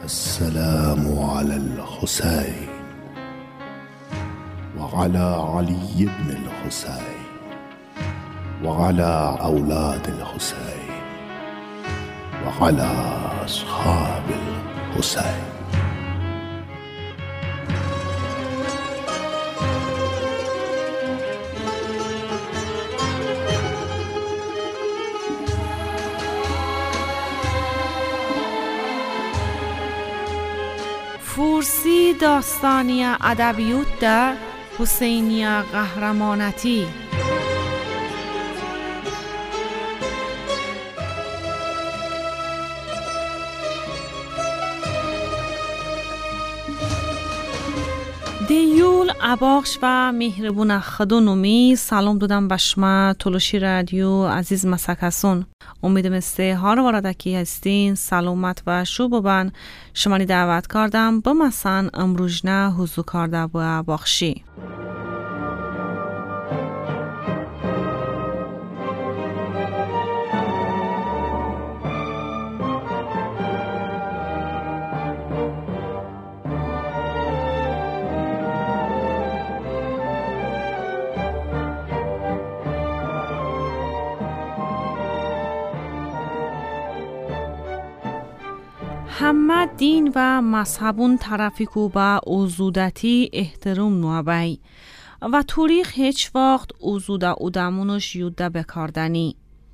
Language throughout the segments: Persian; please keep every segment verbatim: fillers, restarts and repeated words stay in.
السلام على الحسين وعلى علي بن الحسين وعلى أولاد الحسين وعلى أصحاب الحسين. فورسی داستانی ادبیات در حسینیه قهرمانتی. دیول اباخش و مهربون خدونومی سلام دادم به شما تلوشی رادیو عزیز مسکسون. امیدم است هر واردکی هستین سلامت و شوب بن. شما نی دعوت کردم به مثلا امروز نه حضور کرده با بخشی. همه دین و مذهبون طرفی کو با اوزودتی احترام نوابای و تاریخ هیچ وقت اوزوده اودمونش یوده بکاردنی.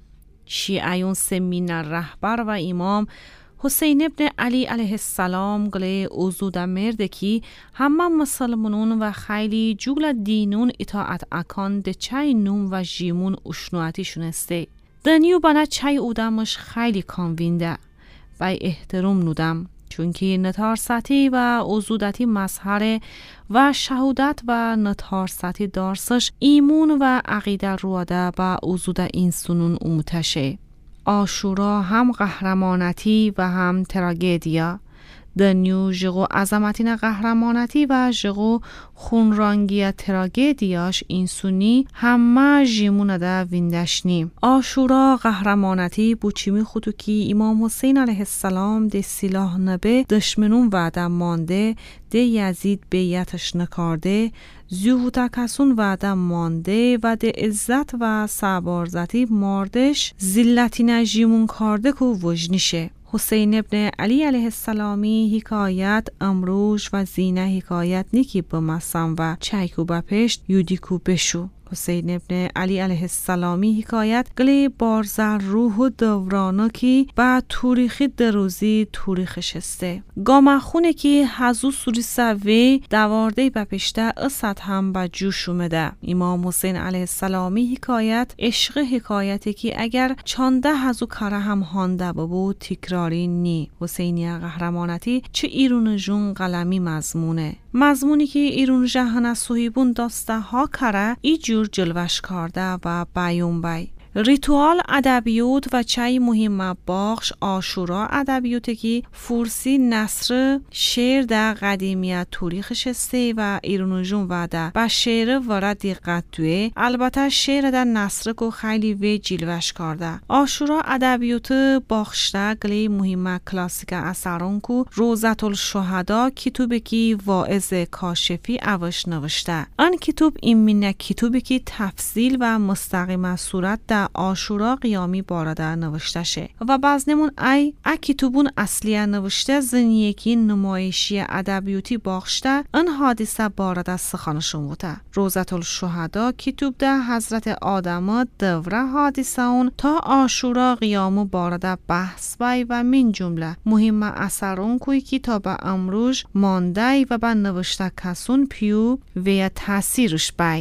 شیعیون سمین رهبر و امام حسین ابن علی علیه السلام گله اوزوده مرده کی همه مسلمانون و خیلی جول دینون اطاعت اکان ده چای نوم و جیمون اشنواتی شونسته. دنیو بنا چای اودمش خیلی کاموینده. بای احترام نودم چونکی نتارساتی و اوزودتی مظهر و شهودت و نتارساتی دارسش ایمون و عقیده رواده با اوزوده این سنون امتشه. آشورا هم قهرمانتی و هم تراژدیا. دنیو جگو عظمتین قهرمانتی و جگو خونرانگی تراژدیاش اینسونی همه جیمونه ده ویندشنی. آشورا قهرمانتی بوچیمی خودو کی امام حسین علیه السلام ده سلاح نبه دشمنون وعده مانده ده یزید بیعتش نکارده زیوتا کسون وعده مانده و ده عزت و سبارزتی ماردش زلتی نجیمون کارده که وجنیشه. حسین ابن علی علیه السلامی حکایت امروز و زینه حکایت نیکی بمسم و چایکو بپشت یودیکو بشو. حسین ابن علی علیه السلامی حکایت گلی بارزر روح و دورانو کی با توریخی دروزی توریخش استه. گامه خونه کی حضو سوری سوی دوارده بپشته اصد هم با جوش اومده. امام حسین علیه السلامی حکایت عشق حکایتی کی اگر چانده حضو کاره هم هانده ببو تکراری نی. حسینیه قهرمانتی چه ایرون جون قلمی مضمونه. مضمونی که ایرون جهان صحیبون داسته ها کاره ای جور جلوش کرده و بیون بی. ریتوال ادبیات و چای مهم باخش آشورا ادبیاتی که فورسی نصر شعر در قدیمیت تاریخش استه و ایرونجون وعده با شعر وارد دقت دوه. البته شعر در نصر کو خیلی وی جلوش کرده. آشورا ادبیات باخشته گلی مهم کلاسیک اثران کو روزت الشهدا کتابی که واعظ کاشفی اوش نوشته. آن کتاب ایمینه کتابی که تفصیل و مستقیم صورت در آشورا قیامی بارده نوشته شه و بعض نمون ای ای کتابون اصلیه نوشته زنیه که نمایشی ادبیاتی باخشته ان حادثه بارده سخانشون بوده. روزت الشهدا کتاب ده حضرت آدم دوره حادثه اون تا آشورا قیامو بارده بحث بای و من جمله مهم اثرون کوی کتاب امروز مانده و با نوشته کسون پیو و تاثیرش بای.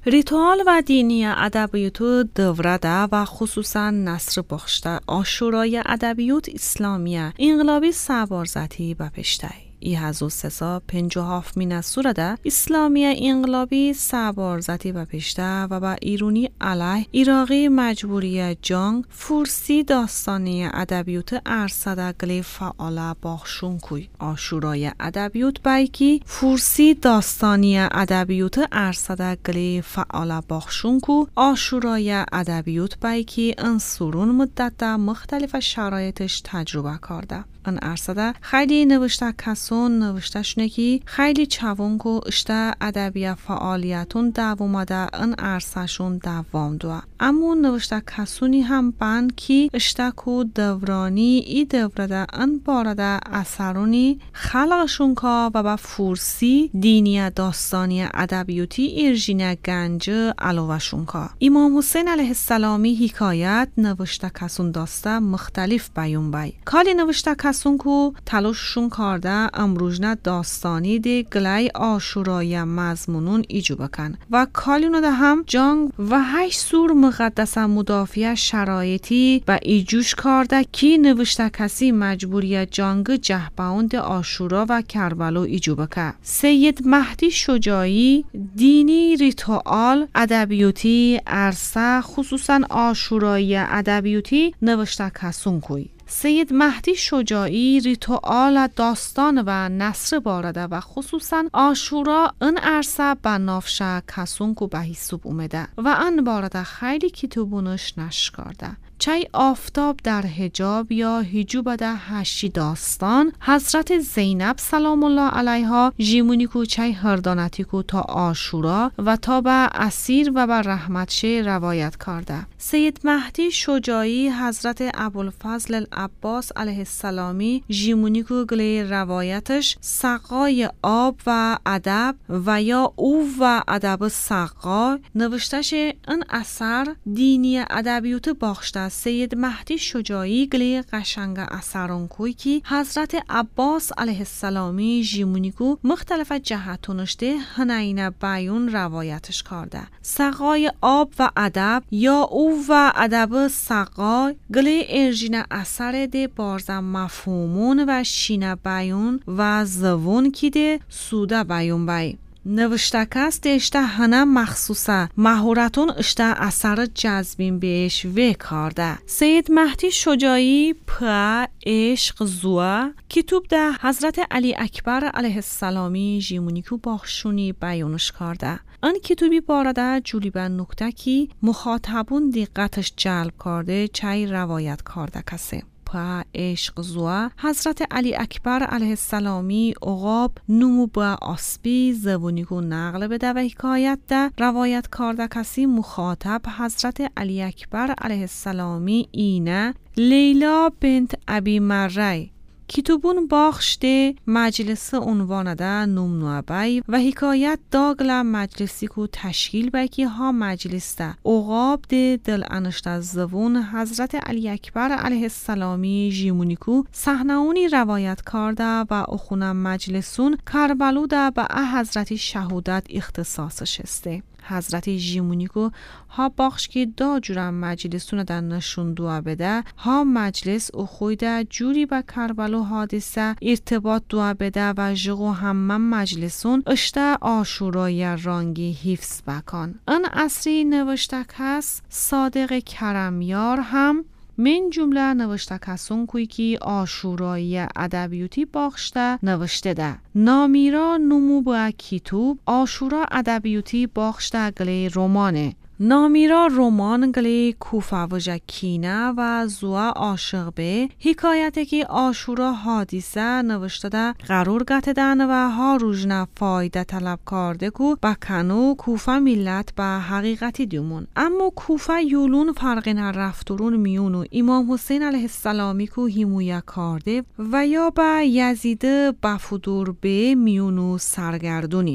ریتوال و دینی ادبیات دورده و خصوصا نصر بخشته آشورای ادبیات اسلامیه انقلابی سوارزتی و پشته ای هزار و سیصد و پنجاه و هفت مین سورده اسلامی انقلابی سوارزتی و پشته و با ایرونی علیه ایراقی مجبوری جنگ فورسی داستانی ادبیات ارصده گلی فعاله باخشون کوی آشورای ادبیات بایکی فورسی داستانی ادبیات ارصده گلی فعاله باخشون کو آشورای ادبیات بایکی انصورون مدت مختلف شرایطش تجربه کرده. ان ارصده خیلی نوشته کسون نوشته شونه که خیلی چوون که اشته ادبیه فعالیتون دوام ده ان ارصشون دوام دو اما نوشته کسونی هم بند که اشته که دورانی ای دورده ان بارده اثرونی خلقشون که و با فورسی دینی داستانی ادبیوتی ارژین گنج علاوهشون که امام حسین علیه السلامی حکایت نوشته کسون داسته مختلف بیون بای کالی نوشته کسون که تلاششون کرده امروزنه داستانی ده گلای آشورای مضمونون ایجو بکن و کالینو ده هم جنگ و هشت سور مقدس مدافع شرایطی و ایجوش کرده که نوشته کسی مجبوری جنگ جهباوند آشورا و کربلا ایجو بکن. سید مهدی شجاعی دینی ریتوال ادبیوتی عرصه خصوصا آشورای ادبیوتی نوشته کسون کوی سید مهدی شجاعی ریتوال داستان و نثر بارده و خصوصا آشورا ان عرصه بنافشه کسون کو به حساب اومده و ان بارده خیلی کتابونش نشر کرده. چای آفتاب در حجاب یا حجوب ده هشی داستان حضرت زینب سلام الله علیها جیمونیکو چای هردانتیکو تا آشورا و تا به اسیر و به رحمتشه روایت کرده. سید مهدی شجاعی حضرت ابوالفضل العباس علیه السلامی جیمونیکو گلی روایتش سقای آب و ادب و یا او و ادب سقا نوشتش این اثر دینی ادبیات باخشته. سید مهدی شجاعی گلی قشنگ اثران کوی که حضرت عباس علیه السلامی جیمونیکو مختلف جهتونشته هنین بیون روایتش کرده. سقای آب و ادب یا او و ادب سقا گلی ارژین اثر ده بارزم مفهومون و شینه بیون و زوون که ده سوده بیون بای نوشته کس اشته هنه مخصوصه مهورتون اشته اثر جذبین بهش و کرده. سید مهدی شجاعی پا عشق زوا کتاب ده حضرت علی اکبر علیه السلامی جیمونیکو باخشونی بیانش کرده. آن کتابی بارده جولیبن نکته کی مخاطبون دقتش جلب کرده چای روایت کرده کسی. پا عشق زوا حضرت علی اکبر علیه السلامی عقاب نمو با آسبی زبونیگو نقل بده و حکایت ده روایت کرده کسی مخاطب حضرت علی اکبر علیه السلامی اینه لیلا بنت ابی مره کتابون باخشته مجلس عنوان ده نمنوع بای و حکایت داگل مجلسی کو تشکیل بکی ها مجلس ده عقاب ده دل انشت زبون حضرت علی اکبر علیه السلامی جیمونیکو صحنهونی روایت کرده و اخونه مجلسون کربلو ده به حضرت شهودت اختصاصش استه. حضرت جیمونیکو ها باخش که دا جورم مجلسون در نشون دوا بده ها مجلس او خویده جوری با کربلو حادثه ارتباط دوا بده و جغو همه مجلسون اشته آشورای رانگی حفظ بکن. ان اصری نوشته کس صادق کرمیار هم من جمله نوشته کسون کوی که آشورای ادبیوتی باخشته نوشته ده. نامیرا نمو با کتوب آشورا ادبیوتی باخشته گلی رومانه. نامیرا رومان گلی کوفه و جکینه و زوا عاشق به حکایته که آشورا حادثه نوشته ده قرار گتدن و ها روژنه فایده طلب کرده کو بکنو کوفه ملت به حقیقتی دیمون. اما کوفه یولون فرق نرفترون میونو امام حسین علیه السلامی کو همویه کرده و یا به یزید بفودور به میونو سرگردونین.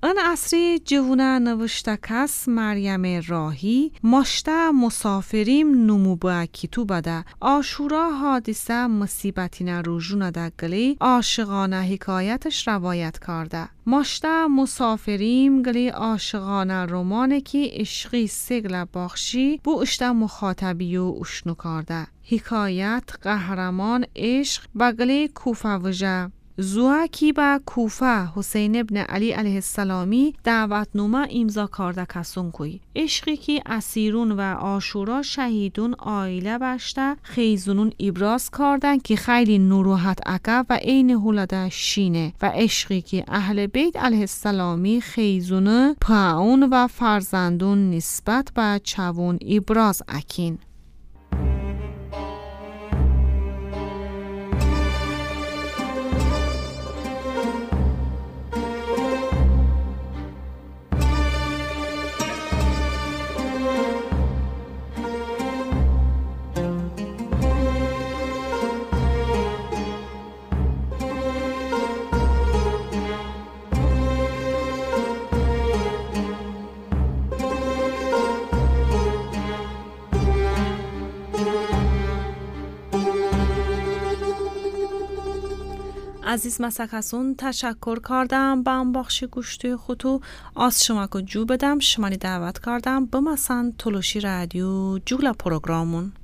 ان اصری جوونه نوشته کس مریم راهی ماشته مسافریم نمو با کتو بده آشورا حادثه مصیبتی نروژونه ده گلی عاشقانه حکایتش روایت کرده. ماشته مسافریم گلی عاشقانه رومانه که عشقی سگل باخشی بو اشته مخاطبی و اشنو کرده. حکایت قهرمان عشق بگلی کوفه وجه زوها کی با کوفه حسین ابن علی علیه السلامی دعوتنامه امضا کرده کسون کوی عشقی که اسیرون و عاشورا شهیدون آیله بشته خیزونون ابراز کردن که خیلی نروحت عقب و عین هولده شینه و عشقی که اهل بیت علیه السلامی خیزونه پاون و فرزندون نسبت به چوون ابراز اکین. عزیز مسکسون تشکر کردم با ام بخش گوشتی خودو از شما که جو بدم شمانی دعوت کردم بمسن تلوشی رادیو جوگل پروگرامون.